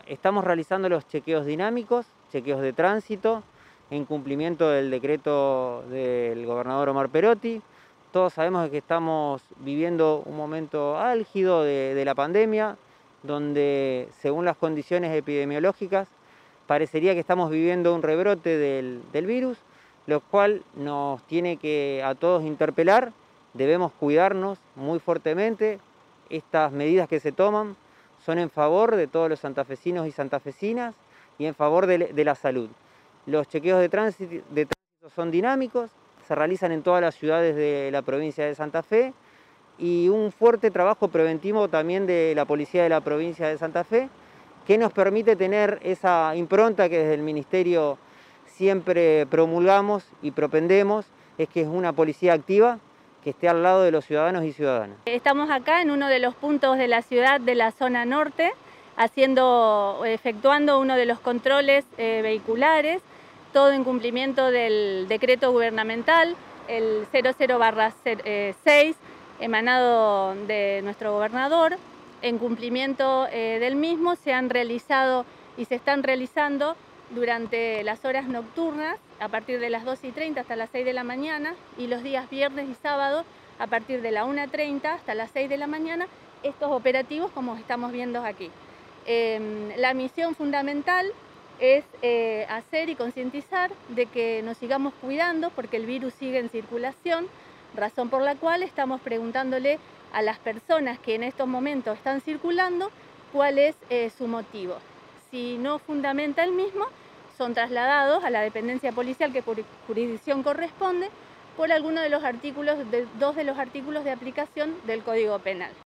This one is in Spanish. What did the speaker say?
estamos realizando los chequeos dinámicos, chequeos de tránsito, en cumplimiento del decreto del gobernador Omar Perotti. Todos sabemos que estamos viviendo un momento álgido de la pandemia, donde según las condiciones epidemiológicas parecería que estamos viviendo un rebrote del virus, lo cual nos tiene que a todos interpelar. Debemos cuidarnos muy fuertemente. Estas medidas que se toman son en favor de todos los santafesinos y santafesinas y en favor de la salud. Los chequeos de tránsito son dinámicos, se realizan en todas las ciudades de la provincia de Santa Fe, y un fuerte trabajo preventivo también de la policía de la provincia de Santa Fe, que nos permite tener esa impronta que desde el Ministerio siempre promulgamos y propendemos, es que es una policía activa que esté al lado de los ciudadanos y ciudadanas. Estamos acá en uno de los puntos de la ciudad de la zona norte, efectuando uno de los controles vehiculares, todo en cumplimiento del decreto gubernamental, el 00/6, emanado de nuestro gobernador. En cumplimiento del mismo se han realizado y se están realizando durante las horas nocturnas, a partir de las 2:30 hasta las 6 de la mañana, y los días viernes y sábados a partir de la 1:30 hasta las 6 de la mañana, estos operativos como estamos viendo aquí. La misión fundamental es hacer y concientizar de que nos sigamos cuidando porque el virus sigue en circulación, razón por la cual estamos preguntándole a las personas que en estos momentos están circulando cuál es su motivo. Si no fundamenta el mismo, son trasladados a la dependencia policial que por jurisdicción corresponde por alguno de los artículos, dos de los artículos de aplicación del Código Penal.